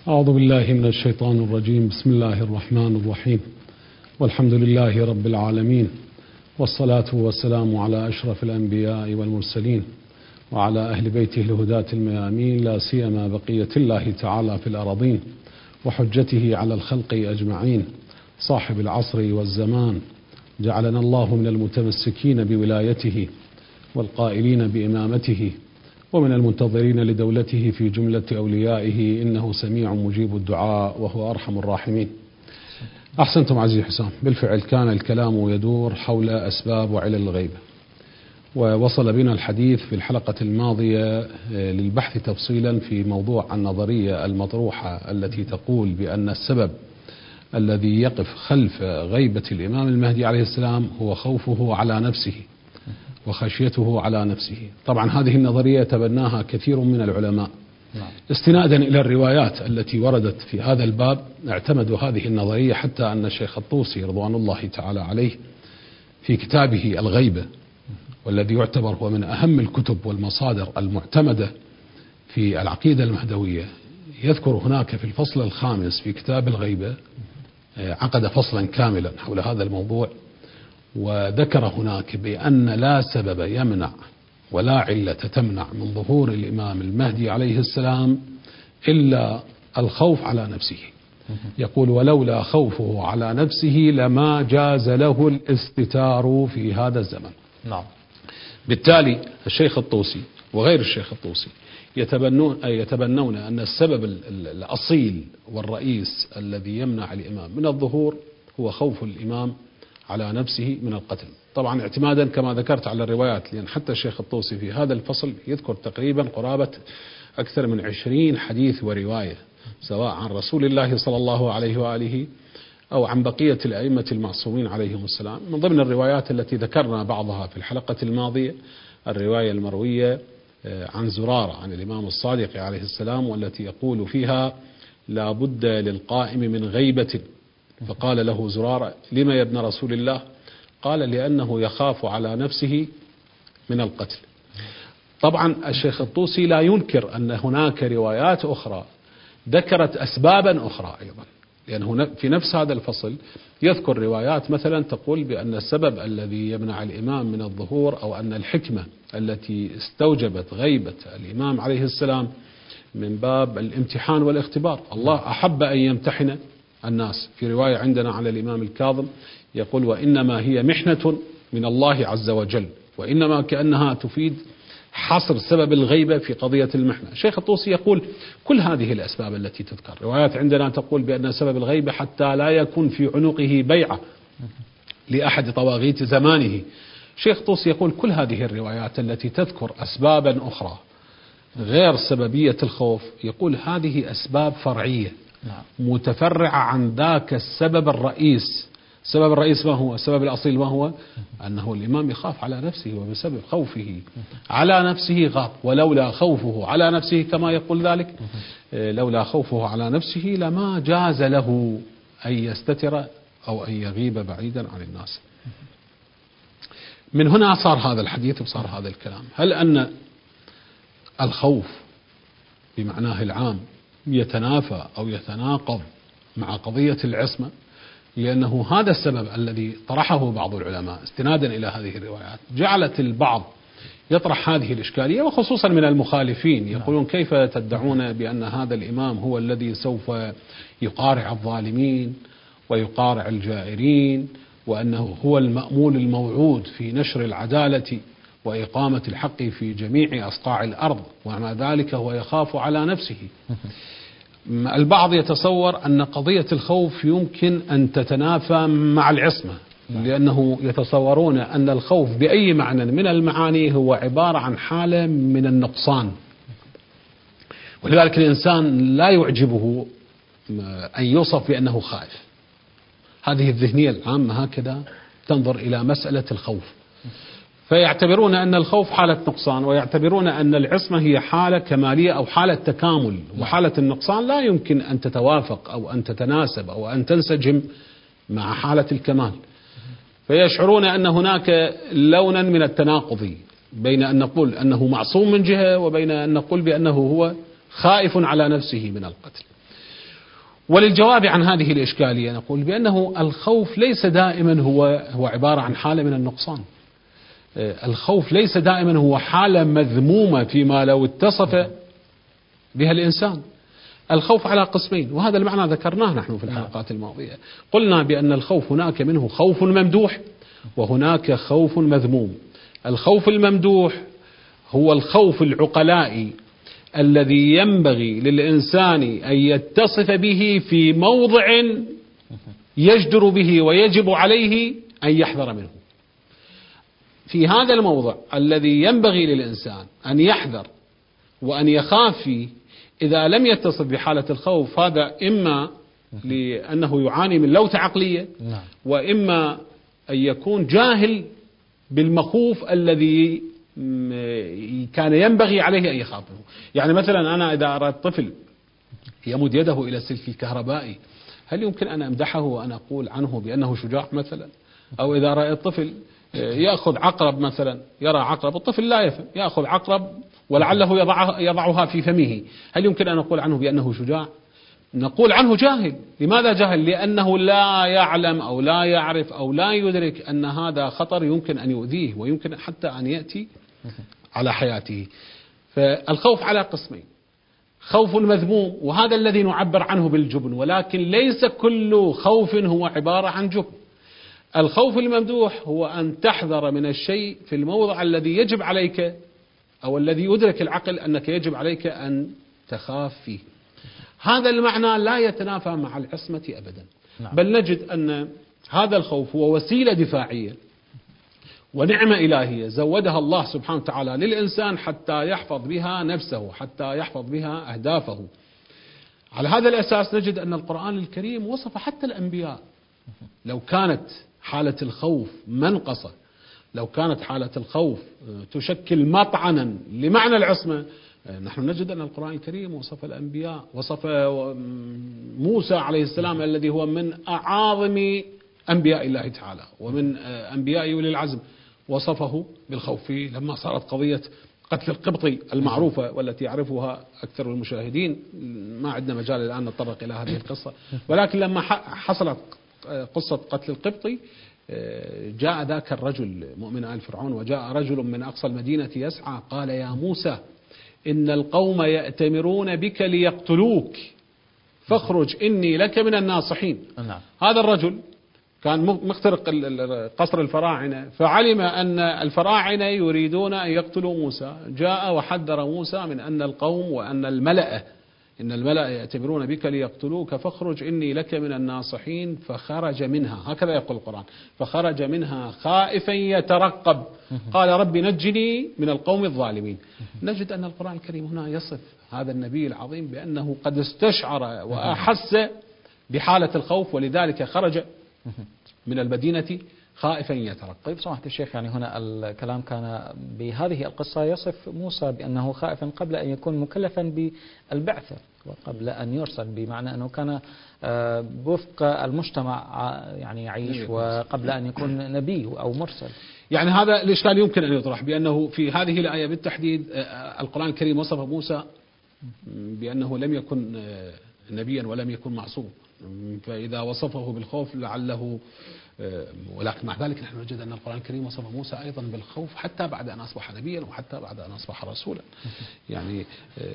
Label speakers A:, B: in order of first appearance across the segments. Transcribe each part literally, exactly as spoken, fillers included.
A: أعوذ بالله من الشيطان الرجيم. بسم الله الرحمن الرحيم، والحمد لله رب العالمين، والصلاة والسلام على أشرف الأنبياء والمرسلين وعلى أهل بيته الهداة الميامين، لا سيما بقية الله تعالى في الأراضين وحجته على الخلق أجمعين، صاحب العصر والزمان. جعلنا الله من المتمسكين بولايته والقائلين بإمامته، ومن المنتظرين لدولته في جملة أوليائه، إنه سميع مجيب الدعاء وهو أرحم الراحمين. أحسنتم عزيزي حسام. بالفعل كان الكلام يدور حول أسباب وعلل الغيبة، ووصل بنا الحديث في الحلقة الماضية للبحث تفصيلا في موضوع النظرية المطروحة التي تقول بأن السبب الذي يقف خلف غيبة الإمام المهدي عليه السلام هو خوفه على نفسه وخشيته على نفسه. طبعا هذه النظرية تبناها كثير من العلماء استنادا إلى الروايات التي وردت في هذا الباب. اعتمدوا هذه النظرية حتى أن الشيخ الطوسي رضوان الله تعالى عليه في كتابه الغيبة، والذي يعتبر هو من أهم الكتب والمصادر المعتمدة في العقيدة المهدوية، يذكر هناك في الفصل الخامس في كتاب الغيبة، عقد فصلا كاملا حول هذا الموضوع، وذكر هناك بأن لا سبب يمنع ولا علة تمنع من ظهور الإمام المهدي عليه السلام إلا الخوف على نفسه. يقول: ولولا خوفه على نفسه لما جاز له الاستتار في هذا الزمن.
B: نعم.
A: بالتالي الشيخ الطوسي وغير الشيخ الطوسي يتبنون, يتبنون أن السبب الأصيل والرئيس الذي يمنع الإمام من الظهور هو خوف الإمام على نفسه من القتل. طبعا اعتمادا كما ذكرت على الروايات، لأن حتى الشيخ الطوسي في هذا الفصل يذكر تقريبا قرابة أكثر من عشرين حديث ورواية، سواء عن رسول الله صلى الله عليه وآله أو عن بقية الأئمة المعصومين عليهم السلام. من ضمن الروايات التي ذكرنا بعضها في الحلقة الماضية الرواية المروية عن زرارة عن الإمام الصادق عليه السلام، والتي يقول فيها: لا بد للقائم من غيبة. فقال له زرارة: لما يا ابن رسول الله؟ قال: لأنه يخاف على نفسه من القتل. طبعا الشيخ الطوسي لا ينكر أن هناك روايات أخرى ذكرت أسبابا أخرى أيضا، لأن في نفس هذا الفصل يذكر روايات مثلا تقول بأن السبب الذي يمنع الإمام من الظهور، أو أن الحكمة التي استوجبت غيبة الإمام عليه السلام من باب الامتحان والاختبار. الله أحب أن يمتحن الناس. في رواية عندنا على الإمام الكاظم يقول: وإنما هي محنة من الله عز وجل، وإنما كأنها تفيد حصر سبب الغيبة في قضية المحنة. الشيخ الطوسي يقول: كل هذه الأسباب التي تذكر، روايات عندنا تقول بأن سبب الغيبة حتى لا يكون في عنقه بيعة لأحد طواغيت زمانه. الشيخ الطوسي يقول: كل هذه الروايات التي تذكر أسبابا أخرى غير سببية الخوف، يقول هذه أسباب فرعية متفرعة عن ذاك السبب الرئيس. السبب الرئيس ما هو؟ السبب الأصيل ما هو؟ أنه الإمام يخاف على نفسه، وبسبب خوفه على نفسه غاب. ولولا خوفه على نفسه كما يقول ذلك، لولا خوفه على نفسه لما جاز له أن يستتر أو أن يغيب بعيدا عن الناس. من هنا صار هذا الحديث وصار هذا الكلام. هل أن الخوف بمعناه العام يتنافى أو يتناقض مع قضية العصمة؟ لأنه هذا السبب الذي طرحه بعض العلماء استنادا إلى هذه الروايات، جعلت البعض يطرح هذه الإشكالية، وخصوصا من المخالفين يقولون: كيف تدعون بأن هذا الإمام هو الذي سوف يقارع الظالمين ويقارع الجائرين، وأنه هو المأمول الموعود في نشر العدالة وإقامة الحق في جميع أصقاع الأرض، ومع ذلك هو يخاف على نفسه. البعض يتصور أن قضية الخوف يمكن أن تتنافى مع العصمة، لأنه يتصورون أن الخوف بأي معنى من المعاني هو عبارة عن حالة من النقصان، ولذلك الإنسان لا يعجبه أن يوصف بأنه خائف. هذه الذهنية العامة هكذا تنظر إلى مسألة الخوف، فيعتبرون أن الخوف حالة نقصان، ويعتبرون أن العصمة هي حالة كمالية أو حالة تكامل، وحالة النقصان لا يمكن أن تتوافق أو أن تتناسب أو أن تنسجم مع حالة الكمال. فيشعرون أن هناك لونا من التناقض بين أن نقول أنه معصوم من جهة، وبين أن نقول بأنه هو خائف على نفسه من القتل. وللجواب عن هذه الإشكالية نقول بأنه الخوف ليس دائما هو هو عبارة عن حالة من النقصان. الخوف ليس دائما هو حالة مذمومة فيما لو اتصف بها الإنسان. الخوف على قسمين، وهذا المعنى ذكرناه نحن في الحلقات الماضية. قلنا بأن الخوف هناك منه خوف ممدوح وهناك خوف مذموم. الخوف الممدوح هو الخوف العقلائي الذي ينبغي للإنسان أن يتصف به في موضع يجدر به ويجب عليه أن يحذر منه. في هذا الموضع الذي ينبغي للإنسان أن يحذر وأن يخاف فيه، إذا لم يتصف بحالة الخوف، هذا إما لأنه يعاني من لوثة عقلية، وإما أن يكون جاهل بالمخوف الذي كان ينبغي عليه أن يخاف منه. يعني مثلا أنا إذا أرى طفل يمد يده إلى السلك الكهربائي، هل يمكن أن أمدحه وأن أقول عنه بأنه شجاع مثلا؟ أو إذا رأيت طفل يأخذ عقرب مثلا، يرى عقرب، الطفل لا يفهم، يأخذ عقرب ولعله يضعها, يضعها في فمه، هل يمكن أن نقول عنه بأنه شجاع؟ نقول عنه جاهل. لماذا جاهل؟ لأنه لا يعلم أو لا يعرف أو لا يدرك أن هذا خطر يمكن أن يؤذيه ويمكن حتى أن يأتي على حياته. فالخوف على قسمين: خوف مذموم، وهذا الذي نعبر عنه بالجبن، ولكن ليس كل خوف هو عبارة عن جبن. الخوف الممدوح هو أن تحذر من الشيء في الموضع الذي يجب عليك أو الذي يدرك العقل أنك يجب عليك أن تخاف فيه. هذا المعنى لا يتنافى مع العصمة أبدا. نعم. بل نجد أن هذا الخوف هو وسيلة دفاعية ونعمة إلهية زودها الله سبحانه وتعالى للإنسان حتى يحفظ بها نفسه، حتى يحفظ بها أهدافه. على هذا الأساس نجد أن القرآن الكريم وصف حتى الأنبياء. لو كانت حالة الخوف منقصة، لو كانت حالة الخوف تشكل مطعنا لمعنى العصمة، نحن نجد أن القرآن الكريم وصف الأنبياء، وصف موسى عليه السلام الذي هو من أعاظم أنبياء الله تعالى ومن أنبياء أولي العزم، وصفه بالخوف لما صارت قضية قتل القبطي المعروفة والتي يعرفها أكثر المشاهدين. ما عندنا مجال الآن نتطرق إلى هذه القصة، ولكن لما حصلت قصة قتل القبطي، جاء ذاك الرجل مؤمن آل فرعون، وجاء رجل من أقصى المدينة يسعى، قال: يا موسى إن القوم يأتمرون بك ليقتلوك فاخرج إني لك من الناصحين. نعم. هذا الرجل كان مخترق قصر الفراعنة، فعلم أن الفراعنة يريدون أن يقتلوا موسى، جاء وحذر موسى من أن القوم وأن الملأ إن الملأ يأتمرون بك ليقتلوك فاخرج إني لك من الناصحين. فخرج منها، هكذا يقول القرآن، فخرج منها خائفا يترقب قال رب نجني من القوم الظالمين. نجد أن القرآن الكريم هنا يصف هذا النبي العظيم بأنه قد استشعر وأحس بحالة الخوف، ولذلك خرج من المدينة خائفا يترقب.
B: طيب سماحة الشيخ، يعني هنا الكلام كان بهذه القصة يصف موسى بأنه خائفا قبل أن يكون مكلفا بالبعثة وقبل أن يرسل، بمعنى أنه كان وفق المجتمع يعني يعيش وقبل أن يكون نبي أو مرسل.
A: يعني هذا الإشكال يمكن أن يطرح بأنه في هذه الآية بالتحديد القرآن الكريم وصف موسى بأنه لم يكن نبيا ولم يكن معصوم، فإذا وصفه بالخوف لعله، ولكن مع ذلك نحن نجد أن القرآن الكريم وصف موسى أيضا بالخوف حتى بعد أن أصبح نبيا وحتى بعد أن أصبح رسولا. يعني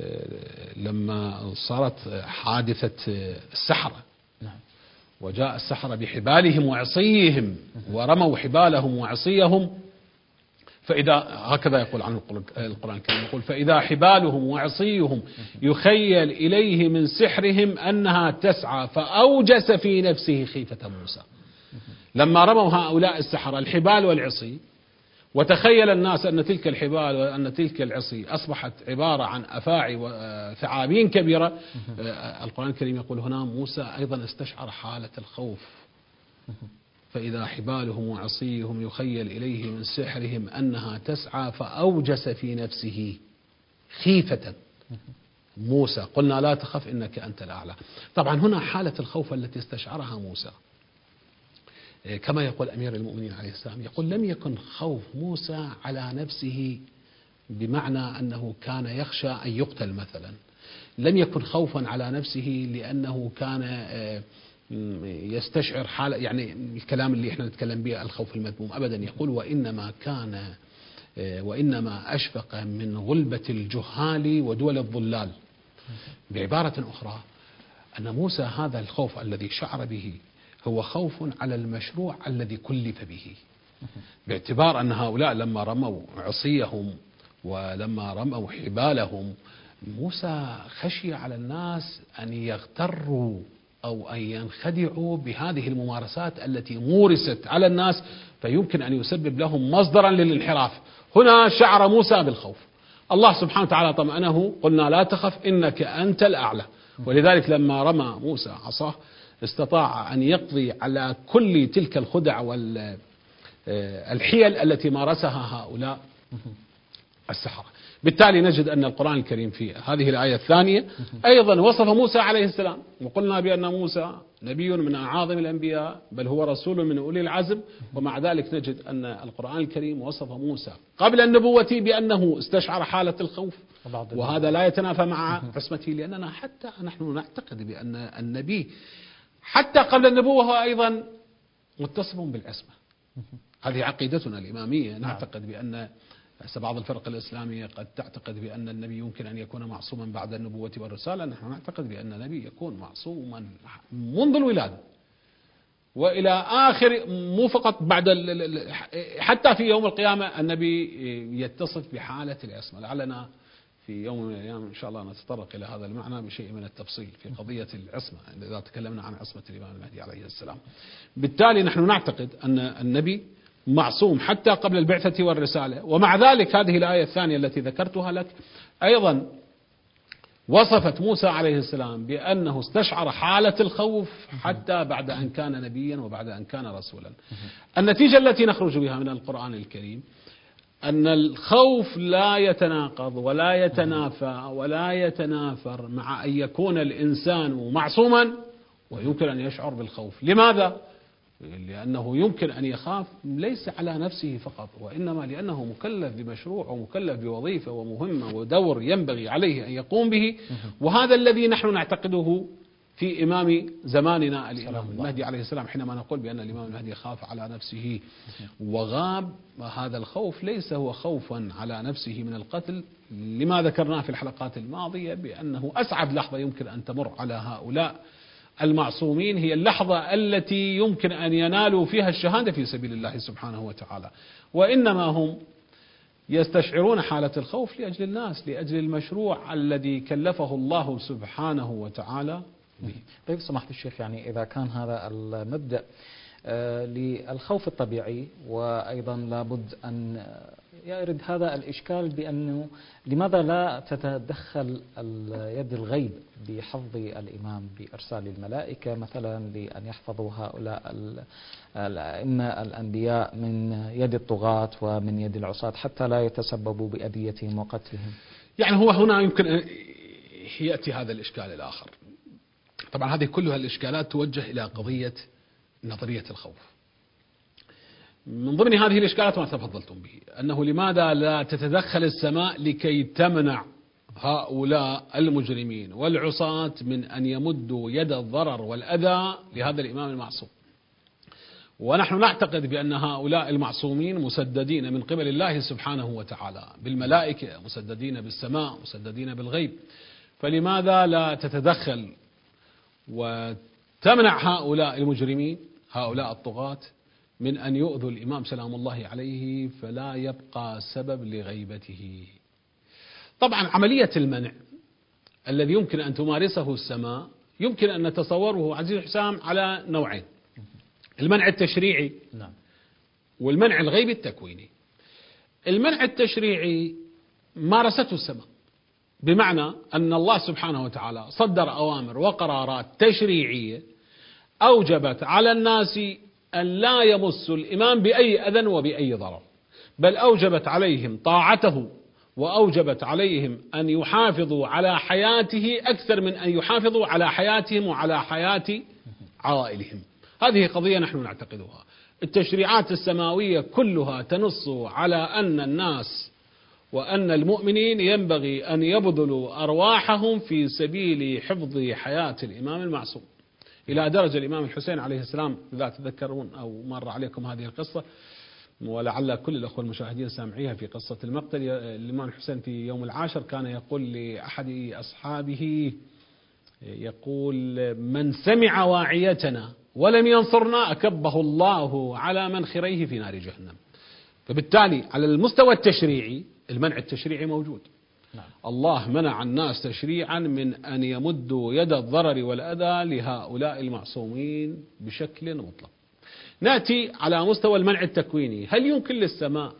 A: لما صارت حادثة السحرة وجاء السحرة بحبالهم وعصيهم ورموا حبالهم وعصيهم، فإذا هكذا يقول عنه القرآن الكريم، يقول: فإذا حبالهم وعصيهم يخيل إليه من سحرهم أنها تسعى فأوجس في نفسه خيفة موسى. لما رموا هؤلاء السحرة الحبال والعصي، وتخيل الناس أن تلك الحبال وأن تلك العصي أصبحت عبارة عن أفاعي وثعابين كبيرة، القرآن الكريم يقول هنا موسى أيضا استشعر حالة الخوف. فإذا حبالهم وعصيهم يخيل إليه من سحرهم أنها تسعى فأوجس في نفسه خيفة موسى. قلنا لا تخف إنك أنت الأعلى. طبعا هنا حالة الخوف التي استشعرها موسى كما يقول أمير المؤمنين عليه السلام، يقول: لم يكن خوف موسى على نفسه بمعنى أنه كان يخشى أن يقتل مثلا، لم يكن خوفا على نفسه لأنه كان يستشعر حالة، يعني الكلام اللي احنا نتكلم به الخوف المذموم أبدا. يقول وإنما كان وإنما أشفق من غلبة الجهال ودول الضلال. بعبارة أخرى أن موسى هذا الخوف الذي شعر به هو خوف على المشروع الذي كلف به، باعتبار أن هؤلاء لما رموا عصيهم ولما رموا حبالهم موسى خشي على الناس أن يغتروا أو أن ينخدعوا بهذه الممارسات التي مورست على الناس فيمكن أن يسبب لهم مصدرا للانحراف. هنا شعر موسى بالخوف، الله سبحانه وتعالى طمأنه، قلنا لا تخف إنك أنت الأعلى. ولذلك لما رمى موسى عصاه استطاع أن يقضي على كل تلك الخدع والحيل التي مارسها هؤلاء السحرة. بالتالي نجد أن القرآن الكريم في هذه الآية الثانية أيضا وصف موسى عليه السلام، وقلنا بأن موسى نبي من أعاظم الأنبياء بل هو رسول من أولي العزم، ومع ذلك نجد أن القرآن الكريم وصف موسى قبل النبوة بأنه استشعر حالة الخوف، وهذا لا يتنافى مع عصمته، لأننا حتى نحن نعتقد بأن النبي حتى قبل النبوة هو أيضا متصف بالعصمة. هذه عقيدتنا الإمامية، نعتقد بأن بعض الفرق الإسلامية قد تعتقد بأن النبي يمكن أن يكون معصوما بعد النبوة والرسالة، نحن نعتقد بأن النبي يكون معصوما منذ الولادة وإلى آخر، مو فقط بعد حتى في يوم القيامة النبي يتصف بحالة العصمة. لعلنا في يوم من الأيام إن شاء الله نتطرق إلى هذا المعنى بشيء من التفصيل في قضية العصمة إذا تكلمنا عن عصمة الإمام المهدي عليه السلام. بالتالي نحن نعتقد أن النبي معصوم حتى قبل البعثة والرسالة، ومع ذلك هذه الآية الثانية التي ذكرتها لك أيضا وصفت موسى عليه السلام بأنه استشعر حالة الخوف حتى بعد أن كان نبيا وبعد أن كان رسولا. النتيجة التي نخرج بها من القرآن الكريم أن الخوف لا يتناقض ولا يتنافى ولا يتنافر مع أن يكون الإنسان معصوما ويمكن أن يشعر بالخوف. لماذا؟ لأنه يمكن أن يخاف ليس على نفسه فقط، وإنما لأنه مكلف بمشروع ومكلف بوظيفة ومهمة ودور ينبغي عليه أن يقوم به، وهذا الذي نحن نعتقده في إمام زماننا الإمام المهدي عليه السلام. حينما نقول بأن الإمام المهدي خاف على نفسه وغاب، هذا الخوف ليس هو خوفا على نفسه من القتل، لما ذكرناه في الحلقات الماضية بأنه أسعد لحظة يمكن أن تمر على هؤلاء المعصومين هي اللحظة التي يمكن أن ينالوا فيها الشهادة في سبيل الله سبحانه وتعالى، وإنما هم يستشعرون حالة الخوف لأجل الناس، لأجل المشروع الذي كلفه الله سبحانه وتعالى به.
B: طيب سماحة الشيخ، يعني إذا كان هذا المبدأ آه للخوف الطبيعي، وأيضا لابد أن يرد هذا الإشكال بأنه لماذا لا تتدخل يد الغيب بحفظ الإمام بإرسال الملائكة مثلا لأن يحفظوا هؤلاء الأئمة الأنبياء من يد الطغاة ومن يد العصاة حتى لا يتسببوا بأذيتهم وقتلهم؟
A: يعني هو هنا يمكن يأتي هذا الإشكال الآخر. طبعا هذه كلها الإشكالات توجه إلى قضية نظرية الخوف. من ضمن هذه الإشكالات ما تفضلتم به أنه لماذا لا تتدخل السماء لكي تمنع هؤلاء المجرمين والعصاة من أن يمدوا يد الضرر والأذى لهذا الإمام المعصوم. ونحن نعتقد بأن هؤلاء المعصومين مسددين من قبل الله سبحانه وتعالى بالملائكة، مسددين بالسماء، مسددين بالغيب، فلماذا لا تتدخل وتمنع هؤلاء المجرمين هؤلاء الطغاة من أن يؤذوا الإمام سلام الله عليه فلا يبقى سبب لغيبته؟ طبعا عملية المنع الذي يمكن أن تمارسه السماء يمكن أن نتصوره عزيز حسام على نوعين: المنع التشريعي والمنع الغيبي التكويني. المنع التشريعي مارسته السماء، بمعنى أن الله سبحانه وتعالى صدر أوامر وقرارات تشريعية أوجبت على الناس أن لا يمس الإمام بأي أذى وبأي ضرر، بل أوجبت عليهم طاعته وأوجبت عليهم أن يحافظوا على حياته أكثر من أن يحافظوا على حياتهم وعلى حياة عوائلهم. هذه قضية نحن نعتقدها. التشريعات السماوية كلها تنص على أن الناس وأن المؤمنين ينبغي أن يبذلوا أرواحهم في سبيل حفظ حياة الإمام المعصوم، إلى درجة الإمام الحسين عليه السلام، إذا تذكرون أو مر عليكم هذه القصة ولعل كل الأخوة المشاهدين سامعيها، في قصة المقتل الإمام الحسين في يوم العاشر كان يقول لأحد أصحابه، يقول: من سمع واعيتنا ولم ينصرنا أكبه الله على منخريه في نار جهنم. فبالتالي على المستوى التشريعي المنع التشريعي موجود. نعم. الله منع الناس تشريعا من أن يمدوا يد الضرر والأذى لهؤلاء المعصومين بشكل مطلق. نأتي على مستوى المنع التكويني. هل يمكن للسماء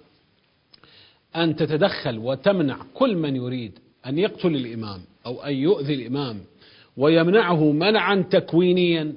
A: أن تتدخل وتمنع كل من يريد أن يقتل الإمام أو أن يؤذي الإمام ويمنعه منعا تكوينيا؟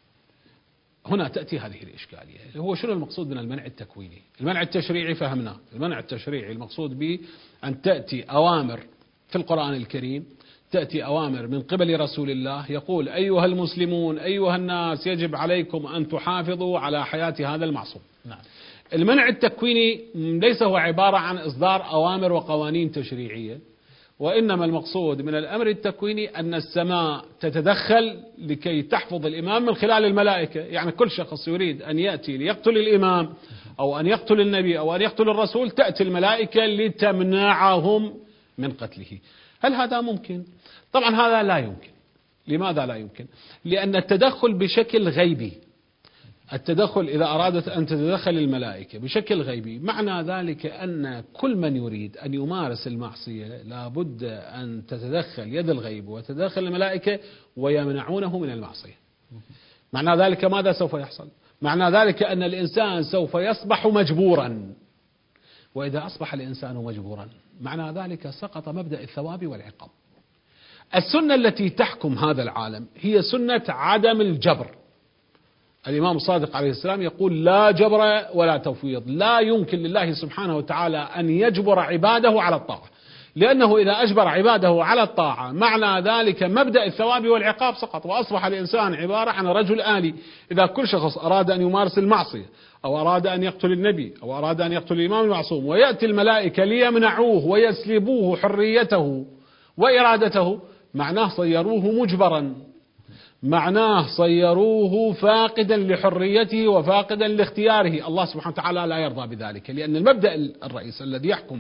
A: هنا تأتي هذه الإشكالية. هو شنو المقصود من المنع التكويني؟ المنع التشريعي فهمناه. المنع التشريعي المقصود به أن تأتي أوامر في القرآن الكريم، تأتي أوامر من قبل رسول الله يقول: أيها المسلمون، أيها الناس، يجب عليكم أن تحافظوا على حياة هذا المعصوم. نعم. المنع التكويني ليس هو عبارة عن إصدار أوامر وقوانين تشريعية، وإنما المقصود من الأمر التكويني أن السماء تتدخل لكي تحفظ الإمام من خلال الملائكة. يعني كل شخص يريد أن يأتي ليقتل الإمام أو أن يقتل النبي أو أن يقتل الرسول، تأتي الملائكة لتمنعهم من قتله. هل هذا ممكن؟ طبعا هذا لا يمكن. لماذا لا يمكن؟ لأن التدخل بشكل غيبي، التدخل إذا أرادت أن تتدخل الملائكة بشكل غيبي، معنى ذلك أن كل من يريد أن يمارس المعصية لابد أن تتدخل يد الغيب وتتدخل الملائكة ويمنعونه من المعصية. معنى ذلك ماذا سوف يحصل؟ معنى ذلك أن الإنسان سوف يصبح مجبورا، وإذا أصبح الإنسان مجبورا معنى ذلك سقط مبدأ الثواب والعقاب. السنة التي تحكم هذا العالم هي سنة عدم الجبر. الإمام الصادق عليه السلام يقول: لا جبر ولا تفويض. لا يمكن لله سبحانه وتعالى أن يجبر عباده على الطاعة، لأنه إذا أجبر عباده على الطاعة معنى ذلك مبدأ الثواب والعقاب سقط، وأصبح الإنسان عبارة عن رجل آلي. إذا كل شخص أراد أن يمارس المعصية أو أراد أن يقتل النبي أو أراد أن يقتل الإمام المعصوم ويأتي الملائكة ليمنعوه ويسلبوه حريته وإرادته، معناه صيروه مجبرا، معناه صيروه فاقدا لحريته وفاقدا لاختياره. الله سبحانه وتعالى لا يرضى بذلك، لأن المبدأ الرئيسي الذي يحكم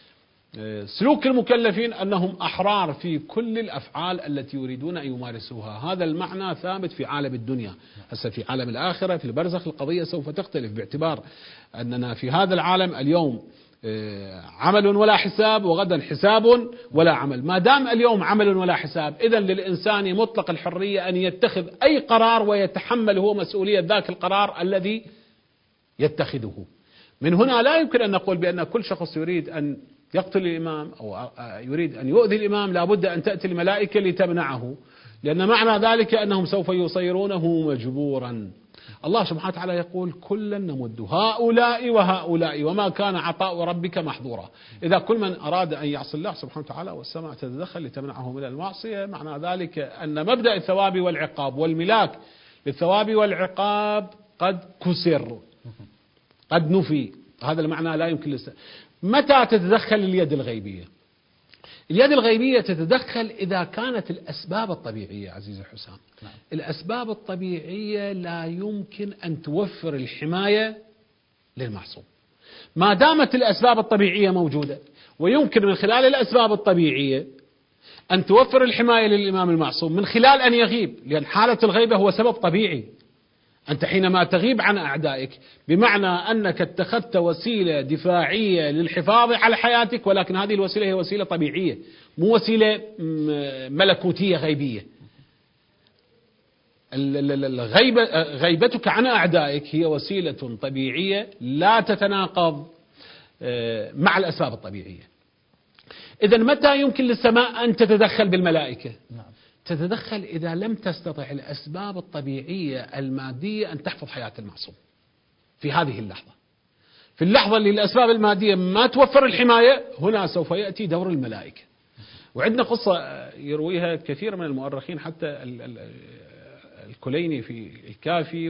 A: سلوك المكلفين أنهم أحرار في كل الأفعال التي يريدون أن يمارسوها. هذا المعنى ثابت في عالم الدنيا. هسه في عالم الآخرة في البرزخ القضية سوف تختلف، باعتبار أننا في هذا العالم اليوم عمل ولا حساب، وغدا حساب ولا عمل. ما دام اليوم عمل ولا حساب، إذن للإنسان مطلق الحرية أن يتخذ أي قرار ويتحمل هو مسؤولية ذاك القرار الذي يتخذه. من هنا لا يمكن أن نقول بأن كل شخص يريد أن يقتل الإمام أو يريد أن يؤذي الإمام لابد أن تأتي الملائكة لتمنعه، لأن معنى ذلك أنهم سوف يصيرونه مجبورا. الله سبحانه وتعالى يقول: كلا نمد هؤلاء وهؤلاء وما كان عطاء ربك محظورا. إذا كل من أراد أن يعصي الله سبحانه وتعالى والسماء تتدخل لتمنعه من المعصية، معنى ذلك أن مبدأ الثواب والعقاب والملاك للثواب والعقاب قد كسر، قد نفي. هذا المعنى لا يمكن للس... متى تتدخل اليد الغيبية؟ اليد الغيبية تتدخل إذا كانت الأسباب الطبيعية عزيزي حسام. نعم. الأسباب الطبيعية لا يمكن أن توفر الحماية للمعصوم. ما دامت الأسباب الطبيعية موجودة ويمكن من خلال الأسباب الطبيعية أن توفر الحماية للإمام المعصوم من خلال أن يغيب، لأن حالة الغيبة هو سبب طبيعي. أنت حينما تغيب عن أعدائك بمعنى أنك اتخذت وسيلة دفاعية للحفاظ على حياتك، ولكن هذه الوسيلة هي وسيلة طبيعية مو وسيلة ملكوتية غيبية. الغيبة غيبتك عن أعدائك هي وسيلة طبيعية لا تتناقض مع الأسباب الطبيعية. إذن متى يمكن للسماء أن تتدخل بالملائكة؟ نعم. تتدخل إذا لم تستطع الأسباب الطبيعية المادية أن تحفظ حياة المعصوم في هذه اللحظة. في اللحظة اللي الأسباب المادية ما توفر الحماية، هنا سوف يأتي دور الملائكة. وعندنا قصة يرويها كثير من المؤرخين، حتى الكليني في الكافي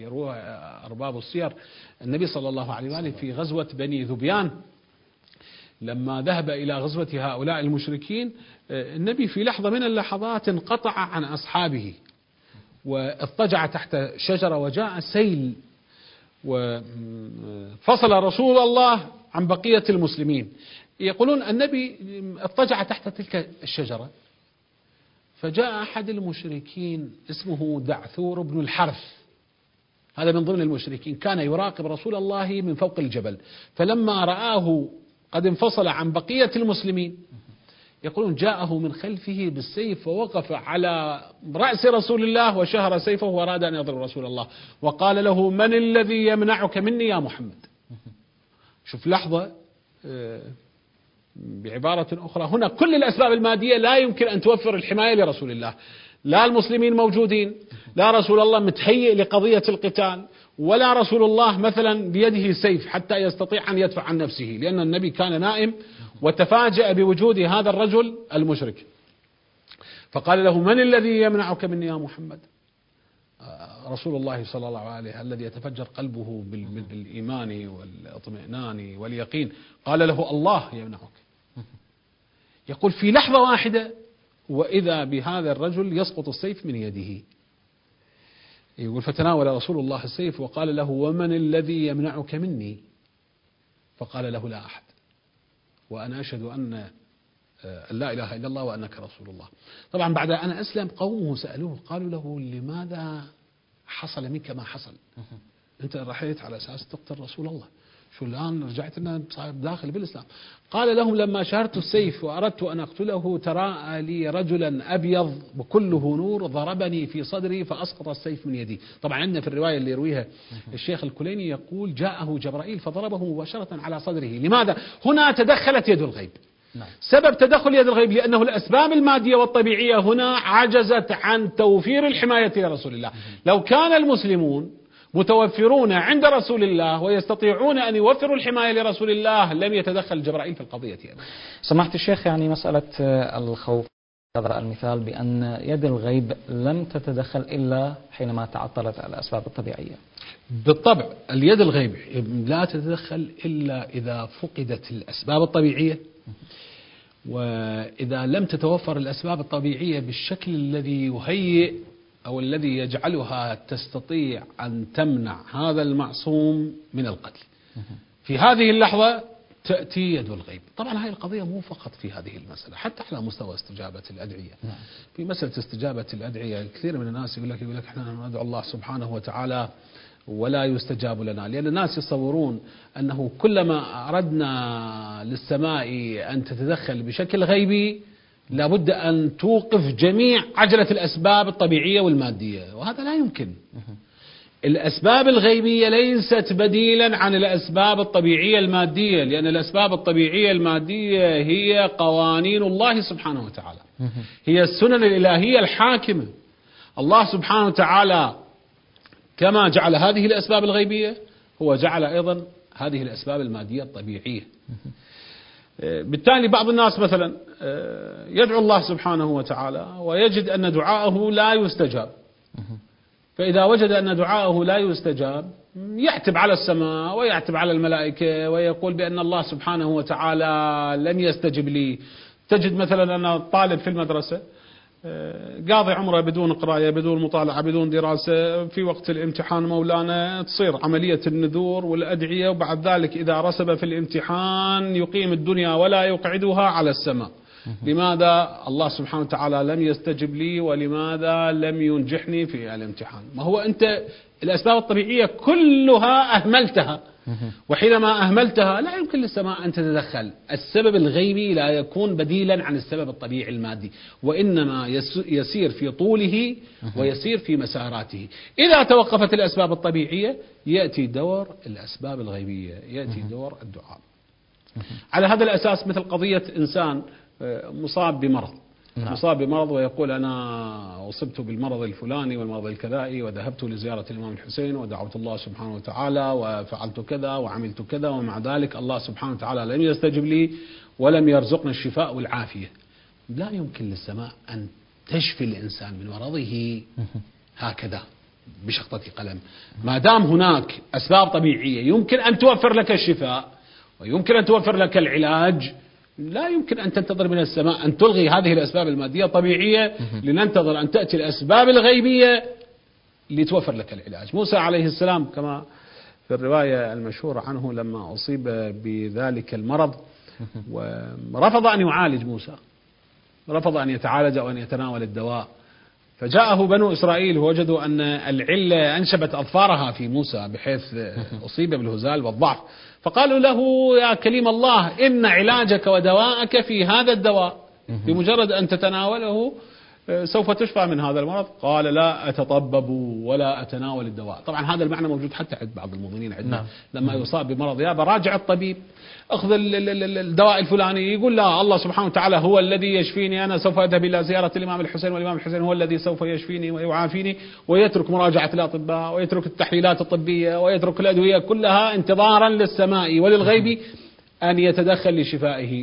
A: ويروها أرباب السير. النبي صلى الله عليه وآله في غزوة بني ذبيان لما ذهب إلى غزوة هؤلاء المشركين النبي في لحظة من اللحظات انقطع عن أصحابه واضطجع تحت شجرة وجاء سيل وفصل رسول الله عن بقية المسلمين. يقولون النبي اضطجع تحت تلك الشجرة فجاء أحد المشركين اسمه دعثور بن الحرث، هذا من ضمن المشركين، كان يراقب رسول الله من فوق الجبل، فلما رآه قد انفصل عن بقية المسلمين يقولون جاءه من خلفه بالسيف ووقف على رأس رسول الله وشهر سيفه وأراد أن يضرب رسول الله وقال له من الذي يمنعك مني يا محمد. شوف لحظة، بعبارة أخرى هنا كل الأسباب المادية لا يمكن أن توفر الحماية لرسول الله، لا المسلمين موجودين، لا رسول الله متهيئ لقضية القتال، ولا رسول الله مثلا بيده سيف حتى يستطيع أن يدفع عن نفسه، لأن النبي كان نائم وتفاجأ بوجود هذا الرجل المشرك. فقال له من الذي يمنعك مني يا محمد؟ رسول الله صلى الله عليه وسلم الذي يتفجر قلبه بالإيمان والاطمئنان واليقين قال له الله يمنعك. يقول في لحظة واحدة وإذا بهذا الرجل يسقط السيف من يده. يقول فتناول رسول الله السيف وقال له ومن الذي يمنعك مني؟ فقال له لا أحد وأنا أشهد أن لا إله إلا الله وأنك رسول الله. طبعا بعد أن أسلم قومه سألوه قالوا له لماذا حصل منك ما حصل؟ أنت رحيت على أساس تقتل رسول الله، شو الآن رجعت لنا داخل بالإسلام؟ قال لهم لما شهرت السيف وأردت أن أقتله تراءى لي رجلا أبيض بكله نور ضربني في صدري فأسقط السيف من يدي. طبعا عندنا في الرواية اللي يرويها الشيخ الكليني يقول جاءه جبرائيل فضربه مباشرة على صدره. لماذا؟ هنا تدخلت يد الغيب. سبب تدخل يد الغيب لأنه الأسباب المادية والطبيعية هنا عجزت عن توفير الحماية لرسول الله. لو كان المسلمون متوفرون عند رسول الله ويستطيعون أن يوفروا الحماية لرسول الله لم يتدخل جبرائيل في القضية. يعني.
B: سمحت الشيخ، يعني مسألة الخوف هذا المثال بأن يد الغيب لم تتدخل إلا حينما تعطلت الأسباب الطبيعية.
A: بالطبع اليد الغيب لا تتدخل إلا إذا فقدت الأسباب الطبيعية وإذا لم تتوفر الأسباب الطبيعية بالشكل الذي يهيئ أو الذي يجعلها تستطيع أن تمنع هذا المعصوم من القتل. في هذه اللحظة تأتي يد الغيب. طبعا هذه القضية مو فقط في هذه المسألة، حتى على مستوى استجابة الأدعية. في مسألة استجابة الأدعية كثير من الناس يقول لك يقول لك احنا ندعو الله سبحانه وتعالى ولا يستجاب لنا، لأن الناس يصورون أنه كلما أردنا للسماء أن تتدخل بشكل غيبي لابد أن توقف جميع عجلة الأسباب الطبيعية والمادية، وهذا لا يمكن. الأسباب الغيبية ليست بديلا عن الأسباب الطبيعية المادية، لأن الأسباب الطبيعية المادية هي قوانين الله سبحانه وتعالى، هي السنن الإلهية الحاكمة. الله سبحانه وتعالى كما جعل هذه الأسباب الغيبية هو جعل أيضا هذه الأسباب المادية الطبيعية. بالتالي بعض الناس مثلا يدعو الله سبحانه وتعالى ويجد أن دعاءه لا يستجاب، فإذا وجد أن دعاءه لا يستجاب يعتب على السماء ويعتب على الملائكة ويقول بأن الله سبحانه وتعالى لم يستجب لي. تجد مثلا أن طالب في المدرسة قاضي عمره بدون قراية بدون مطالعة بدون دراسة، في وقت الامتحان مولانا تصير عملية النذور والأدعية، وبعد ذلك إذا رسب في الامتحان يقيم الدنيا ولا يقعدها على السماء. لماذا الله سبحانه وتعالى لم يستجب لي ولماذا لم ينجحني في الامتحان؟ ما هو أنت الأسباب الطبيعية كلها أهملتها، وحينما أهملتها لا يمكن للسماء أن تتدخل. السبب الغيبي لا يكون بديلا عن السبب الطبيعي المادي، وإنما يسير في طوله ويسير في مساراته. إذا توقفت الأسباب الطبيعية يأتي دور الأسباب الغيبية، يأتي دور الدعاء. على هذا الأساس مثل قضية إنسان مصاب بمرض نعم. مصاب بمرض ويقول أنا أصبت بالمرض الفلاني والمرض الكذائي وذهبت لزيارة الإمام الحسين ودعوت الله سبحانه وتعالى وفعلت كذا وعملت كذا، ومع ذلك الله سبحانه وتعالى لم يستجب لي ولم يرزقنا الشفاء والعافية. لا يمكن للسماء أن تشفي الإنسان من مرضه هكذا بشخطة قلم. ما دام هناك أسباب طبيعية يمكن أن توفر لك الشفاء ويمكن أن توفر لك العلاج، لا يمكن أن تنتظر من السماء أن تلغي هذه الأسباب المادية الطبيعية لننتظر أن تأتي الأسباب الغيبية لتوفر لك العلاج. موسى عليه السلام كما في الرواية المشهورة عنه لما أصيب بذلك المرض ورفض أن يعالج، موسى رفض أن يتعالج أو أن يتناول الدواء، فجاءه بنو إسرائيل ووجدوا أن العلة أنشبت أظفارها في موسى بحيث أصيب بالهزال والضعف، فقالوا له يا كليم الله إن علاجك ودواءك في هذا الدواء، بمجرد أن تتناوله سوف تشفى من هذا المرض. قال لا أتطبب ولا أتناول الدواء. طبعا هذا المعنى موجود حتى عند بعض المؤمنين عندنا، نعم. لما يصاب بمرض يابا راجع الطبيب، أخذ الدواء الفلاني، يقول لا الله سبحانه وتعالى هو الذي يشفيني، أنا سوف أذهب إلى زيارة الإمام الحسين والإمام الحسين هو الذي سوف يشفيني ويعافيني، ويترك مراجعة الأطباء ويترك التحليلات الطبية ويترك الأدوية كلها انتظارا للسماء وللغيب أن يتدخل لشفائه.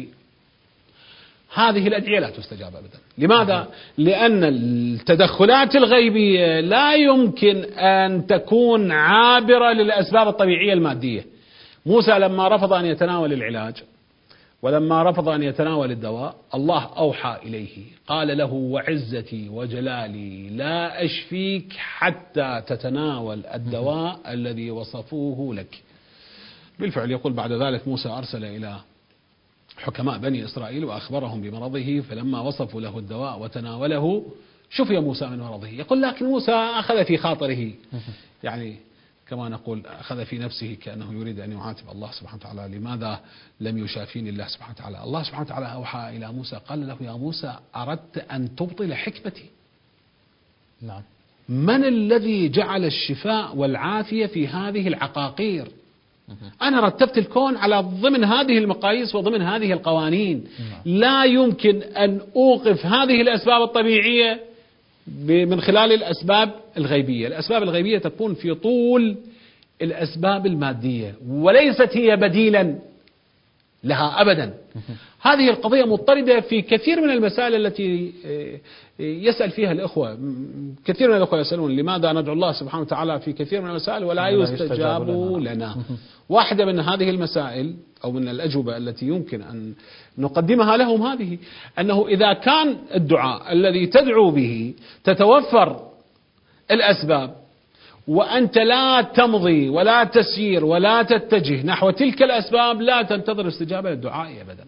A: هذه الأدعية لا تستجاب أبدا. لماذا؟ لأن التدخلات الغيبية لا يمكن أن تكون عابرة للأسباب الطبيعية المادية. موسى لما رفض أن يتناول العلاج ولما رفض أن يتناول الدواء، الله أوحى إليه قال له وعزتي وجلالي لا أشفيك حتى تتناول الدواء الذي وصفوه لك. بالفعل يقول بعد ذلك موسى أرسل إلى حكماء بني إسرائيل وأخبرهم بمرضه، فلما وصفوا له الدواء وتناوله شفي موسى من مرضه. يقول لكن موسى أخذ في خاطره، يعني كما نقول أخذ في نفسه كأنه يريد أن يعاتب الله سبحانه وتعالى، لماذا لم يشافيني الله سبحانه وتعالى؟ الله سبحانه وتعالى أوحى إلى موسى قال له يا موسى أردت أن تبطل حكمتي؟
B: نعم. من
A: الذي جعل الشفاء والعافية في هذه العقاقير؟ أنا رتبت الكون على ضمن هذه المقاييس وضمن هذه القوانين، لا يمكن أن أوقف هذه الأسباب الطبيعية من خلال الأسباب الغيبية. الأسباب الغيبية تكون في طول الأسباب المادية وليست هي بديلا لها أبدا. هذه القضية مضطردة في كثير من المسائل التي يسأل فيها الأخوة. كثير من الأخوة يسألون لماذا ندعو الله سبحانه وتعالى في كثير من المسائل ولا يستجاب لنا. واحدة من هذه المسائل أو من الأجوبة التي يمكن أن نقدمها لهم هذه، أنه إذا كان الدعاء الذي تدعو به تتوفر الأسباب وأنت لا تمضي ولا تسير ولا تتجه نحو تلك الأسباب لا تنتظر استجابة للدعاء أبدا.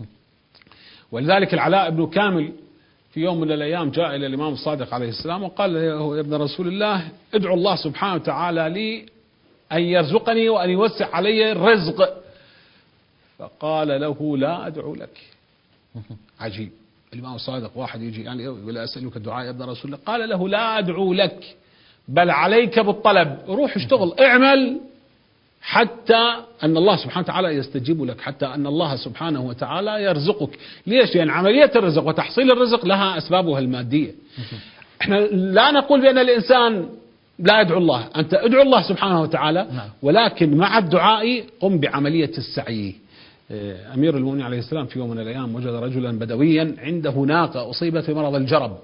A: ولذلك العلاء بن كامل في يوم من الأيام جاء إلى الإمام الصادق عليه السلام وقال له يا ابن رسول الله ادعو الله سبحانه وتعالى لي أن يرزقني وأن يوسع علي الرزق. فقال له لا أدعو لك. عجيب، الإمام الصادق واحد يجي يعني ولا أسألك الدعاء يا ابن رسول الله، قال له لا أدعو لك بل عليك بالطلب، روح اشتغل اعمل حتى أن الله سبحانه وتعالى يستجيب لك، حتى أن الله سبحانه وتعالى يرزقك. ليش؟ لأن عملية الرزق وتحصيل الرزق لها أسبابها المادية. احنا لا نقول بأن الإنسان لا يدعو الله، أنت ادعو الله سبحانه وتعالى، ولكن مع الدعاء قم بعملية السعي. أمير المؤمنين عليه السلام في يوم من الأيام وجد رجلا بدويا عنده ناقة أصيبت بمرض الجرب،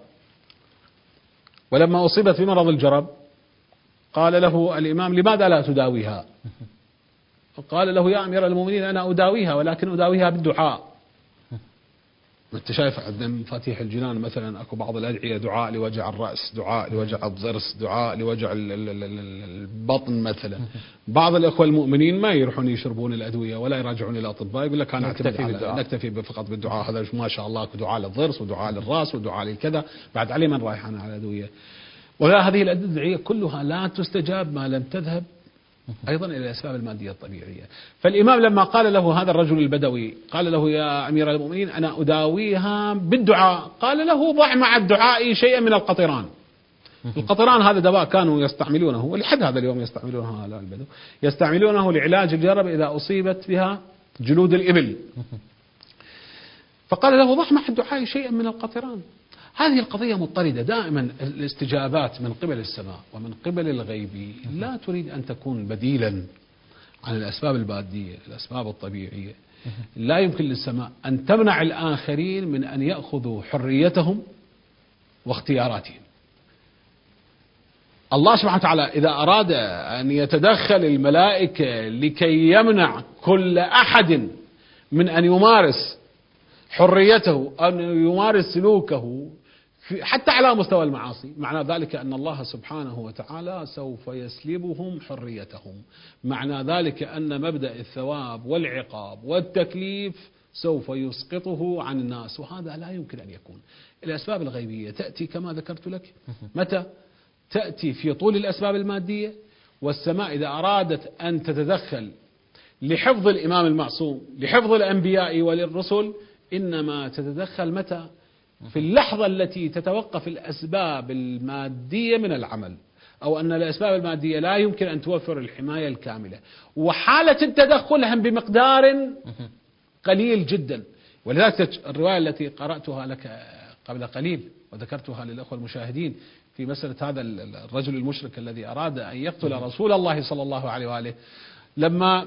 A: ولما أصيبت بمرض الجرب قال له الإمام لماذا لا تداويها؟ قال له يا أمير المؤمنين أنا أداويها ولكن أداويها بالدعاء. أنت شايف عندنا مفاتيح الجنان مثلا أكو بعض الأدعية دعاء لوجع الرأس، دعاء لوجع الضرس، دعاء لوجع البطن مثلا. بعض الأخوة المؤمنين ما يروحون يشربون الأدوية ولا يراجعون الأطباء، يقول لك أنا أعتمد على نكتفي فقط بالدعاء، هذا ما شاء الله دعاء للضرس ودعاء للرأس ودعاء للكذا، بعد علي من رايح أنا على الأدوية. ولا هذه الأدعية كلها لا تستجاب ما لم تذهب أيضا إلى الأسباب المادية الطبيعية. فالإمام لما قال له هذا الرجل البدوي قال له يا أمير المؤمنين أنا أداويها بالدعاء، قال له ضع مع الدعاء شيئا من القطران. القطران هذا دواء كانوا يستعملونه ولحد هذا اليوم يستعملونه هؤلاء البدو، يستعملونه لعلاج الجرب إذا أصيبت بها جلود الإبل. فقال له ضع مع الدعاء شيئا من القطران. هذه القضية مضطردة دائما. الاستجابات من قبل السماء ومن قبل الغيب لا تريد أن تكون بديلا عن الأسباب المادية، الأسباب الطبيعية. لا يمكن للسماء أن تمنع الآخرين من أن يأخذوا حريتهم واختياراتهم. الله سبحانه وتعالى إذا أراد أن يتدخل الملائكة لكي يمنع كل أحد من أن يمارس حريته، أن يمارس سلوكه حتى على مستوى المعاصي، معنى ذلك أن الله سبحانه وتعالى سوف يسلبهم حريتهم، معنى ذلك أن مبدأ الثواب والعقاب والتكليف سوف يسقطه عن الناس، وهذا لا يمكن أن يكون. الأسباب الغيبية تأتي كما ذكرت لك، متى؟ تأتي في طول الأسباب المادية، والسماء إذا أرادت أن تتدخل لحفظ الإمام المعصوم، لحفظ الأنبياء وللرسل، إنما تتدخل متى؟ في اللحظة التي تتوقف الأسباب المادية من العمل، أو أن الأسباب المادية لا يمكن أن توفر الحماية الكاملة، وحالة التدخل هم بمقدار قليل جدا. ولذلك الرواية التي قرأتها لك قبل قليل وذكرتها للأخوة المشاهدين في مسألة هذا الرجل المشرك الذي أراد أن يقتل رسول الله صلى الله عليه وآله، لما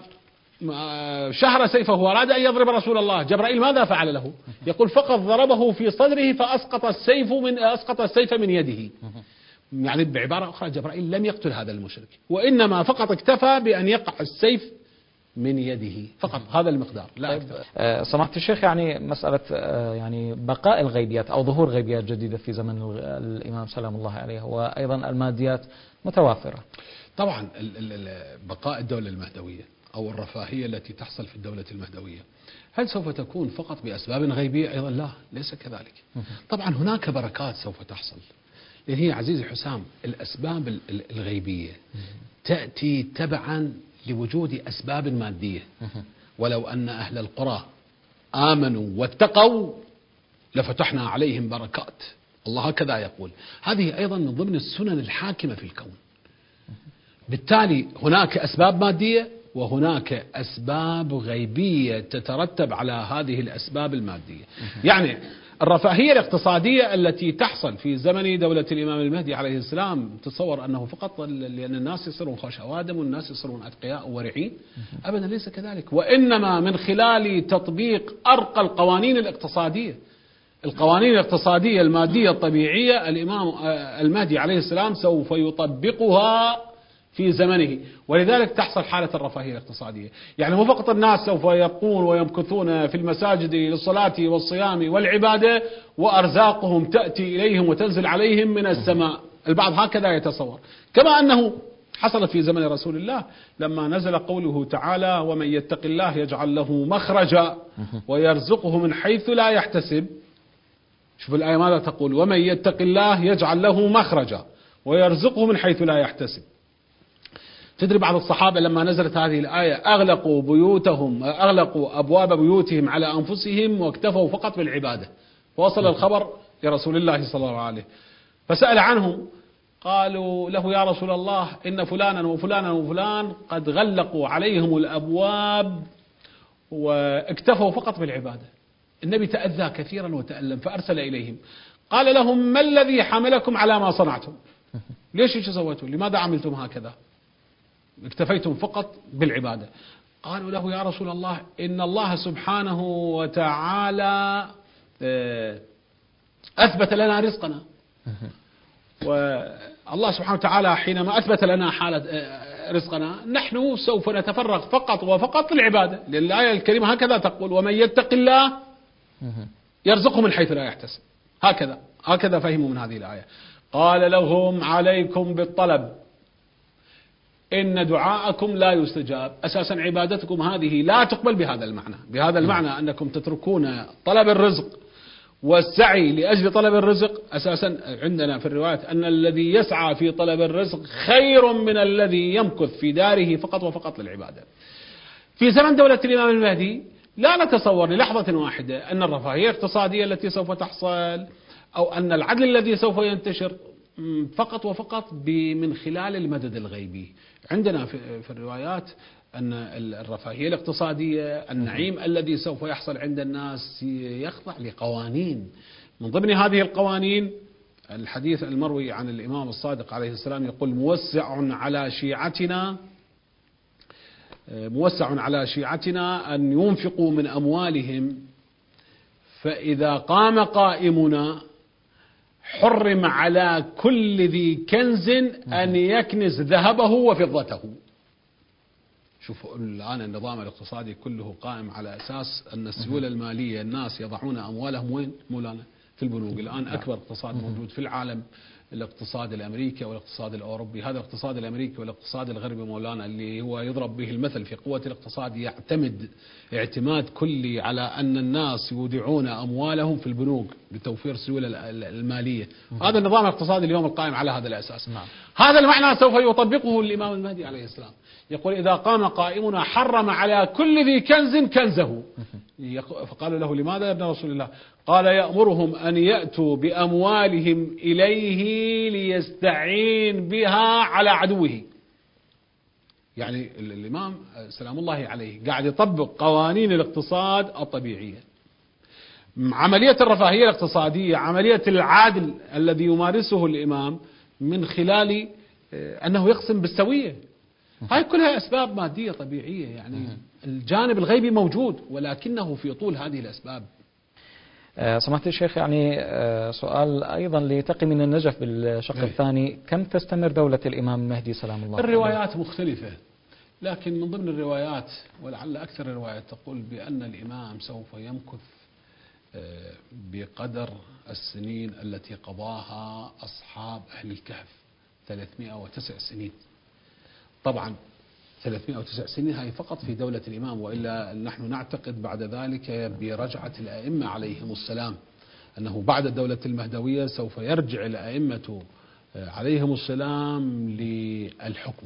A: شهر سيفه وأراد أن يضرب رسول الله، جبرائيل ماذا فعل له؟ يقول فقط ضربه في صدره فأسقط السيف من أسقط السيف من يده. يعني بعبارة أخرى جبرائيل لم يقتل هذا المشرك، وإنما فقط اكتفى بأن يقع السيف من يده فقط، هذا المقدار لا أكثر.
B: أه سماحة الشيخ، يعني مسألة أه يعني بقاء الغيبيات أو ظهور غيبيات جديدة في زمن الإمام سلام الله عليه، وأيضا الماديات متوافرة.
A: طبعا بقاء الدولة المهدوية أو الرفاهية التي تحصل في الدولة المهدوية هل سوف تكون فقط بأسباب غيبية؟ أيضا لا، ليس كذلك. طبعا هناك بركات سوف تحصل، لأن هي عزيزي حسام الأسباب الغيبية تأتي تبعا لوجود أسباب مادية. ولو أن أهل القرى آمنوا واتقوا لفتحنا عليهم بركات، الله هكذا يقول. هذه أيضا من ضمن السنن الحاكمة في الكون. بالتالي هناك أسباب مادية وهناك أسباب غيبية تترتب على هذه الأسباب المادية. يعني الرفاهية الاقتصادية التي تحصل في زمن دولة الإمام المهدي عليه السلام، تصور أنه فقط لأن الناس يصيرون خوش أوادم والناس يصيرون أتقياء ورعين؟ أبدا ليس كذلك، وإنما من خلال تطبيق أرقى القوانين الاقتصادية، القوانين الاقتصادية المادية الطبيعية. الإمام المهدي عليه السلام سوف يطبقها في زمنه، ولذلك تحصل حالة الرفاهية الاقتصادية. يعني مو فقط الناس سوف يبقون ويمكثون في المساجد للصلاة والصيام والعبادة وأرزاقهم تأتي إليهم وتنزل عليهم من السماء، البعض هكذا يتصور، كما أنه حصلت في زمن رسول الله لما نزل قوله تعالى ومن يتق الله يجعل له مخرجا ويرزقه من حيث لا يحتسب. شوف الآية ماذا تقول؟ ومن يتق الله يجعل له مخرجا ويرزقه من حيث لا يحتسب. تدري بعض الصحابة لما نزلت هذه الآية أغلقوا بيوتهم، أغلقوا أبواب بيوتهم على أنفسهم واكتفوا فقط بالعبادة، فوصل الخبر لرسول الله صلى الله عليه فسأل عنهم، قالوا له يا رسول الله إن فلانا وفلانا وفلان قد غلقوا عليهم الأبواب واكتفوا فقط بالعبادة. النبي تأذى كثيرا وتألم فأرسل إليهم، قال لهم ما الذي حملكم على ما صنعتم؟ ليش ايش سويتوا؟ لماذا عملتم هكذا؟ اكتفيتم فقط بالعبادة. قالوا له يا رسول الله إن الله سبحانه وتعالى أثبت لنا رزقنا، والله سبحانه وتعالى حينما أثبت لنا حالة رزقنا نحن سوف نتفرغ فقط وفقط للعبادة، لأن الآية الكريمة هكذا تقول ومن يتق الله يرزقه من حيث لا يحتسب. هكذا هكذا فهموا من هذه الآية. قال لهم عليكم بالطلب، إن دعاءكم لا يستجاب. أساسا عبادتكم هذه لا تقبل بهذا المعنى، بهذا المعنى أنكم تتركون طلب الرزق والسعي لأجل طلب الرزق. أساسا عندنا في الروايات أن الذي يسعى في طلب الرزق خير من الذي يمكث في داره فقط وفقط للعبادة. في زمن دولة الإمام المهدي لا نتصور للحظة واحدة أن الرفاهية الاقتصادية التي سوف تحصل أو أن العدل الذي سوف ينتشر فقط وفقط من خلال المدد الغيبي. عندنا في الروايات أن الرفاهية الاقتصادية، النعيم الذي سوف يحصل عند الناس يخضع لقوانين. من ضمن هذه القوانين الحديث المروي عن الإمام الصادق عليه السلام يقول موسع على شيعتنا موسع على شيعتنا أن ينفقوا من أموالهم، فإذا قام قائمنا حرم على كل ذي كنز أن يكنز ذهبه وفضته. شوفوا الآن النظام الاقتصادي كله قائم على أساس أن السيولة المالية الناس يضعون أموالهم وين مولانا؟ في البنوك. الآن أكبر اقتصاد موجود في العالم الاقتصاد الأمريكي والاقتصاد الأوروبي. هذا الاقتصاد الأمريكي والاقتصاد الغربي مولانا اللي هو يضرب به المثل في قوة الاقتصاد يعتمد اعتماد كلي على أن الناس يودعون أموالهم في البنوك لتوفير السيولة المالية. هذا النظام الاقتصادي اليوم القائم على هذا الأساس. نعم. هذا المعنى سوف يطبقه الإمام المهدي عليه السلام. يقول إذا قام قائمنا حرم على كل ذي كنز كنزه. فقالوا له لماذا يا ابن رسول الله؟ قال يأمرهم أن يأتوا بأموالهم إليه ليستعين بها على عدوه. يعني الإمام سلام الله عليه قاعد يطبق قوانين الاقتصاد الطبيعية، عملية الرفاهية الاقتصادية، عملية العدل الذي يمارسه الإمام من خلال أنه يقسم بالسوية. هاي كلها أسباب مادية طبيعية، يعني الجانب الغيبي موجود ولكنه في طول هذه الأسباب.
B: سمعت الشيخ، يعني سؤال أيضا لتقي من النجف بالشق أي. الثاني، كم تستمر دولة الإمام المهدي سلام الله عليه؟
A: الروايات مختلفة، لكن من ضمن الروايات ولعل أكثر الروايات تقول بأن الإمام سوف يمكث بقدر السنين التي قضاها أصحاب أهل الكهف، ثلاثمائة وتسع سنين. طبعا ثلاثمائة وتسع سنين هاي فقط في دولة الإمام، وإلا نحن نعتقد بعد ذلك برجعة الأئمة عليهم السلام، أنه بعد الدولة المهدوية سوف يرجع الأئمة عليهم السلام للحكم.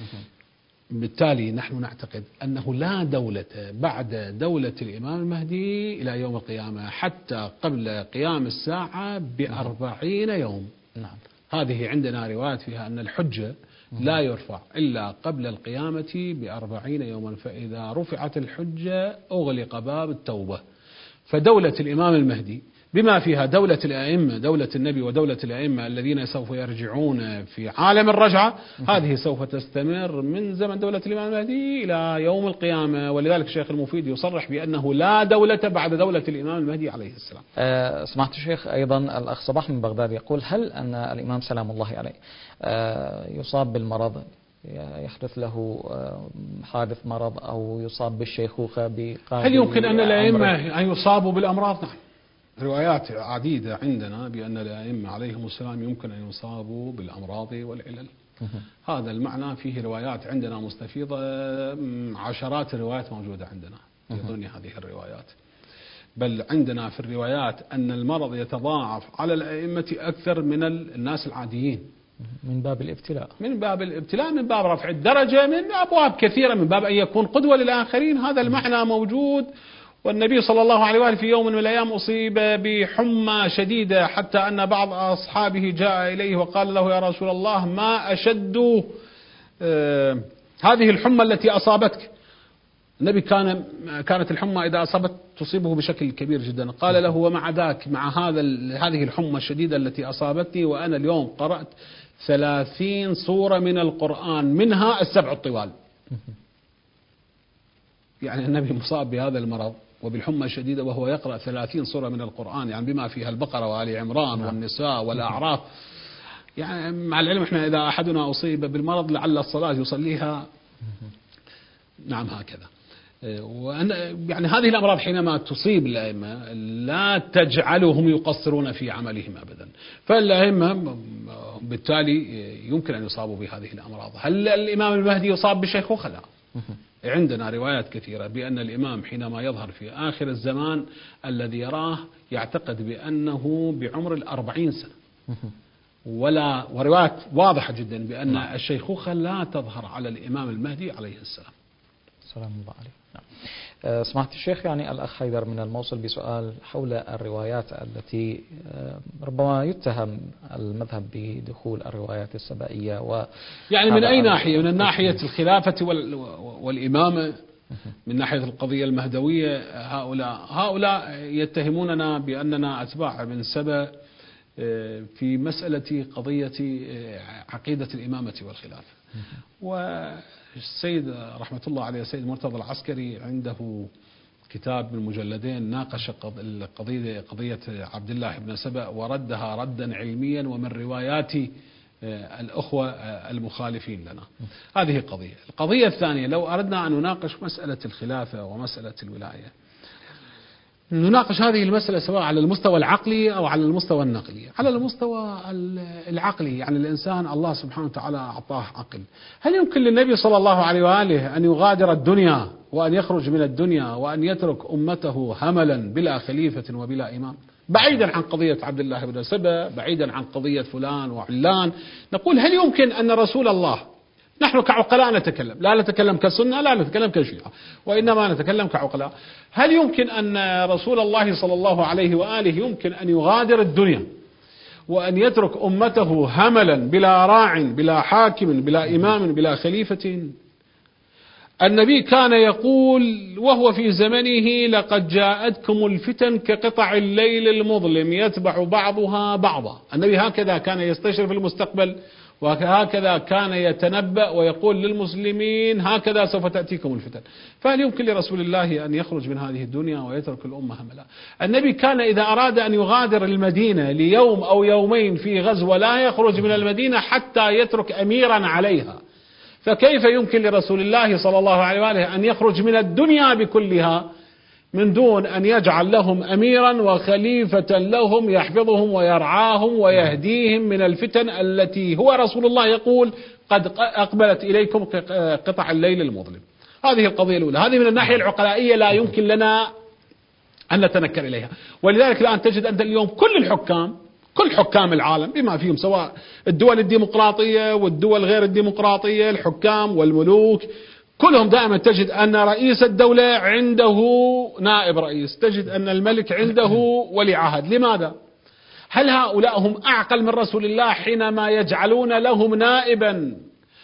A: بالتالي نحن نعتقد أنه لا دولة بعد دولة الإمام المهدي إلى يوم القيامة، حتى قبل قيام الساعة بأربعين يوم. نعم. هذه عندنا روايات فيها أن الحجة لا يرفع إلا قبل القيامة بأربعين يوما، فإذا رفعت الحجة أغلق باب التوبة. فدولة الإمام المهدي بما فيها دولة الأئمة، دولة النبي ودولة الأئمة الذين سوف يرجعون في عالم الرجعة، هذه سوف تستمر من زمن دولة الإمام المهدي إلى يوم القيامة. ولذلك الشيخ المفيد يصرح بأنه لا دولة بعد دولة الإمام المهدي عليه السلام.
B: أه سمعت الشيخ أيضا الأخ صباح من بغداد يقول: هل أن الإمام سلام الله عليه أه يصاب بالمرض، يحدث له حادث مرض أو يصاب بالشيخوخة بقابل؟
A: هل يمكن أن الأئمة أن يصابوا بالأمراض؟ نعم، روايات عديدة عندنا بأن الأئمة عليهم السلام يمكن أن يصابوا بالأمراض والعلل. هذا المعنى فيه روايات عندنا مستفيضة، عشرات الروايات موجودة عندنا في ضمن هذه الروايات. بل عندنا في الروايات أن المرض يتضاعف على الأئمة أكثر من الناس العاديين،
B: من باب الابتلاء،
A: من باب الابتلاء، من باب رفع الدرجة، من أبواب كثيرة، من باب أن يكون قدوة للآخرين. هذا المعنى موجود. والنبي صلى الله عليه وآله في يوم من الأيام أصيب بحمى شديدة، حتى أن بعض أصحابه جاء إليه وقال له: يا رسول الله، ما أشد آه هذه الحمى التي أصابتك؟ النبي كان كانت الحمى إذا أصابت تصيبه بشكل كبير جدا. قال له: ومع ذاك، مع هذا هذه الحمى الشديدة التي أصابتني، وأنا اليوم قرأت ثلاثين سورة من القرآن، منها السبع الطوال. يعني النبي مصاب بهذا المرض وبالحمى الشديدة وهو يقرأ ثلاثين سورة من القرآن، يعني بما فيها البقرة وآل عمران والنساء والأعراف. يعني مع العلم احنا إذا أحدنا أصيب بالمرض لعل الصلاة يصليها نعم هكذا. وأن يعني هذه الأمراض حينما تصيب الأئمة لا تجعلهم يقصرون في عملهم أبدا، فالأئمة بالتالي يمكن أن يصابوا بهذه الأمراض. هل الإمام المهدي يصاب بشيخوخة؟ لا. عندنا روايات كثيرة بأن الإمام حينما يظهر في آخر الزمان الذي يراه يعتقد بأنه بعمر الأربعين سنة، ولا وروايات واضحة جدا بأن الشيخوخة لا تظهر على الإمام المهدي عليه السلام.
B: سلام الله عليه. نعم. أه سمعت الشيخ، يعني الأخ حيدر من الموصل بسؤال حول الروايات التي أه ربما يتهم المذهب بدخول الروايات السبائية، و
A: يعني من أي ناحية؟ من ناحية الخلافة والإمامة، من ناحية القضية المهدوية. هؤلاء هؤلاء يتهموننا بأننا أتباع من سبأ في مسألة قضية عقيدة الإمامة والخلافة. والسيد رحمة الله عليه السيد مرتضى العسكري عنده كتاب من مجلدين ناقش قضية قضية عبد الله بن سبأ وردها ردا علميا ومن روايات الأخوة المخالفين لنا. هذه قضية. القضية الثانية، لو أردنا أن نناقش مسألة الخلافة ومسألة الولاية، نناقش هذه المسألة سواء على المستوى العقلي أو على المستوى النقلي. على المستوى العقلي يعني الإنسان الله سبحانه وتعالى أعطاه عقل. هل يمكن للنبي صلى الله عليه وآله أن يغادر الدنيا وأن يخرج من الدنيا وأن يترك أمته هملا بلا خليفة وبلا إمام؟ بعيدا عن قضية عبد الله بن سبأ، بعيدا عن قضية فلان وعلان، نقول هل يمكن أن رسول الله، نحن كعقلاء نتكلم، لا نتكلم كسنة، لا نتكلم كشيعة، وإنما نتكلم كعقلاء، هل يمكن أن رسول الله صلى الله عليه وآله يمكن أن يغادر الدنيا وأن يترك أمته هملا بلا راع بلا حاكم بلا إمام بلا خليفة؟ النبي كان يقول وهو في زمنه: لقد جاءتكم الفتن كقطع الليل المظلم يتبع بعضها بعضا. النبي هكذا كان يستشرف المستقبل، وهكذا كان يتنبأ ويقول للمسلمين هكذا سوف تأتيكم الفتن. فهل يمكن لرسول الله أن يخرج من هذه الدنيا ويترك الأمة هملا؟ النبي كان إذا أراد أن يغادر المدينة ليوم أو يومين في غزوة لا يخرج من المدينة حتى يترك أميرا عليها، فكيف يمكن لرسول الله صلى الله عليه وآله أن يخرج من الدنيا بكلها من دون أن يجعل لهم أميرا وخليفة لهم يحفظهم ويرعاهم ويهديهم من الفتن التي هو رسول الله يقول قد أقبلت إليكم قطع الليل المظلم؟ هذه القضية الأولى. هذه من الناحية العقلائية لا يمكن لنا أن نتنكر إليها. ولذلك الآن تجد أنت اليوم كل الحكام، كل حكام العالم بما فيهم سواء الدول الديمقراطية والدول غير الديمقراطية، الحكام والملوك كلهم دائما تجد أن رئيس الدولة عنده نائب رئيس، تجد أن الملك عنده ولي عهد. لماذا؟ هل هؤلاء هم أعقل من رسول الله حينما يجعلون لهم نائبا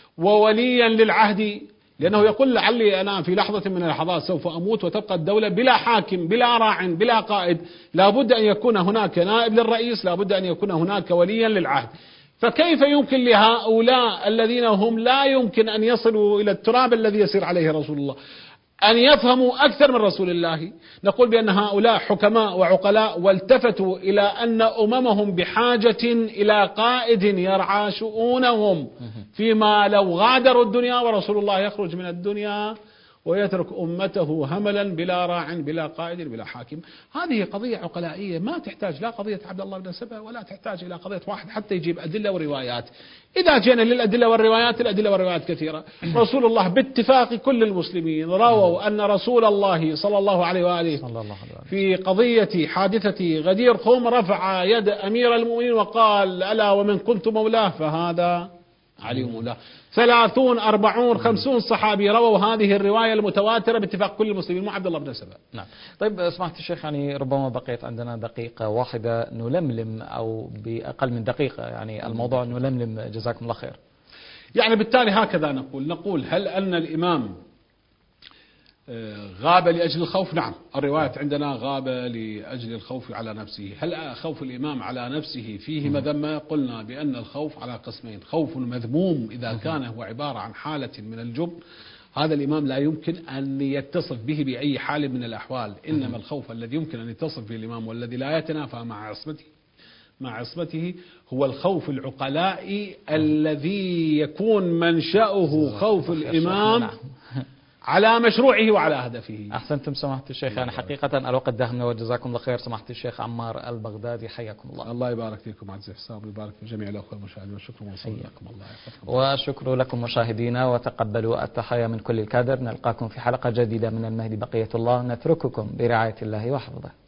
A: ووليا للعهد؟ لأنه يقول لعلي أنا في لحظة من اللحظات سوف أموت وتبقى الدولة بلا حاكم بلا راع بلا قائد، لا بد أن يكون هناك نائب للرئيس، لا بد أن يكون هناك وليا للعهد. فكيف يمكن لهؤلاء الذين هم لا يمكن أن يصلوا إلى التراب الذي يسير عليه رسول الله أن يفهموا أكثر من رسول الله؟ نقول بأن هؤلاء حكماء وعقلاء والتفتوا إلى أن أممهم بحاجة إلى قائد يرعى شؤونهم، فيما لو غادروا الدنيا ورسول الله يخرج من الدنيا ويترك أمته هملا بلا راع بلا قائد بلا حاكم. هذه قضية عقلائية ما تحتاج لا قضية عبد الله بن سبأ ولا تحتاج إلى قضية واحد حتى يجيب أدلة وروايات. إذا جينا للأدلة والروايات، الأدلة والروايات كثيرة. رسول الله باتفاق كل المسلمين رووا أن رسول الله صلى الله عليه وآله في قضية حادثة غدير خم رفع يد أمير المؤمنين وقال: ألا ومن كنت مولاه فهذا علي مولاه. ثلاثون أربعون خمسون صحابي رووا هذه الرواية المتواترة باتفاق كل المسلمين، مو عبد الله بن سبأ.
B: نعم. طيب سمعت الشيخ، يعني ربما بقيت عندنا دقيقة واحدة نلملم أو بأقل من دقيقة يعني الموضوع نلملم، جزاكم الله خير.
A: يعني بالتالي هكذا نقول نقول هل أن الإمام غاب لأجل الخوف؟ نعم، الرواية عندنا غاب لأجل الخوف على نفسه. هل خوف الإمام على نفسه فيه مذمة؟ قلنا بأن الخوف على قسمين: خوف مذموم إذا كان هو عبارة عن حالة من الجبن، هذا الإمام لا يمكن أن يتصف به بأي حال من الأحوال، إنما الخوف الذي يمكن أن يتصف به الإمام والذي لا يتنافى مع عصمته مع عصمته هو الخوف العقلائي الذي يكون منشأه خوف الإمام على مشروعه وعلى هدفه.
B: أحسنتم سماحة الشيخ. يعني حقيقة الوقت دهمنا وجزاكم الله خير. سماحة الشيخ عمار البغدادي حياكم الله.
A: الله يبارك فيكم عز حساب ويبارك في جميع الأخوة المشاهدين، والشكر موصول لكم. الله يحفظكم.
B: وشكر لكم مشاهدينا، وتقبلوا التحايا من كل الكادر. نلقاكم في حلقة جديدة من المهدي بقية الله، نترككم برعاية الله وحفظه.